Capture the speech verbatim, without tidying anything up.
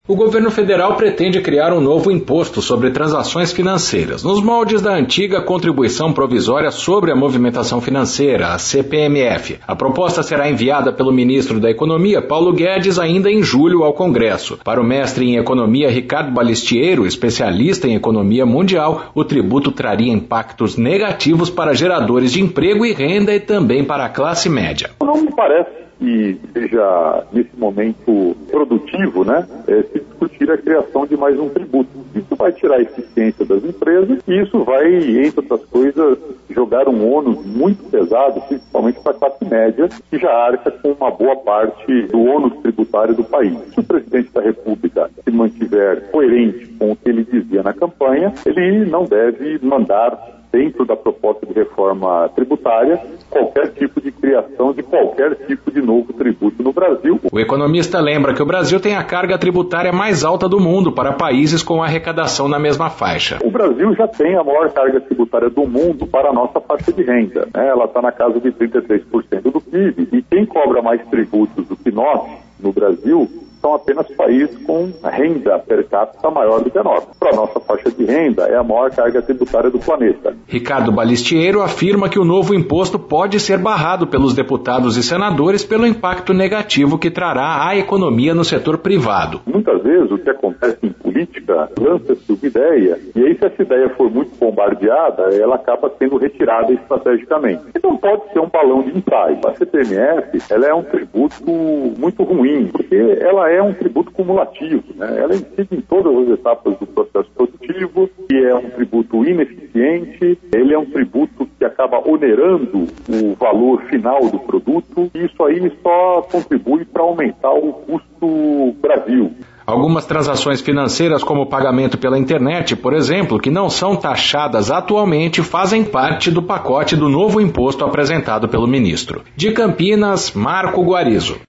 O governo federal pretende criar um novo imposto sobre transações financeiras, nos moldes da antiga Contribuição Provisória sobre a Movimentação Financeira, a C P M F. A proposta será enviada pelo ministro da Economia, Paulo Guedes, ainda em julho ao Congresso. Para o mestre em economia Ricardo Balestiero, especialista em economia mundial, o tributo traria impactos negativos para geradores de emprego e renda e também para a classe média. Não me parece que seja, nesse momento, produtivo, né, é, se discutir a criação de mais um tributo. Isso vai tirar a eficiência das empresas e isso vai, entre outras coisas, jogar um ônus muito pesado, principalmente para a classe média, que já arca com uma boa parte do ônus tributário do país. Se o presidente da República se mantiver coerente com o que ele dizia na campanha, ele não deve mandar dentro da proposta de reforma tributária, qualquer tipo de criação de qualquer tipo de novo tributo no Brasil. O economista lembra que o Brasil tem a carga tributária mais alta do mundo para países com arrecadação na mesma faixa. O Brasil já tem a maior carga tributária do mundo para a nossa faixa de renda, né? Ela está na casa de trinta e três por cento do P I B. E quem cobra mais tributos do que nós, no Brasil, são apenas países com renda per capita maior do que a nossa. Para a nossa faixa de renda, é a maior carga tributária do planeta. Ricardo Balestiero afirma que o novo imposto pode ser barrado pelos deputados e senadores pelo impacto negativo que trará à economia no setor privado. Muitas vezes o que acontece em política, lança-se uma ideia, e aí se essa ideia for muito bombardeada, ela acaba sendo retirada estrategicamente. Então pode ser um balão de ensaio. A C P M F, ela é um tributo muito ruim, porque ela é um tributo cumulativo, né? Ela incide em todas as etapas do processo produtivo, e é um tributo ineficiente, ele é um tributo que acaba onerando o valor final do produto, e isso aí só contribui para aumentar o custo Brasil. Algumas transações financeiras, como o pagamento pela internet, por exemplo, que não são taxadas atualmente, fazem parte do pacote do novo imposto apresentado pelo ministro. De Campinas, Marco Guarizo.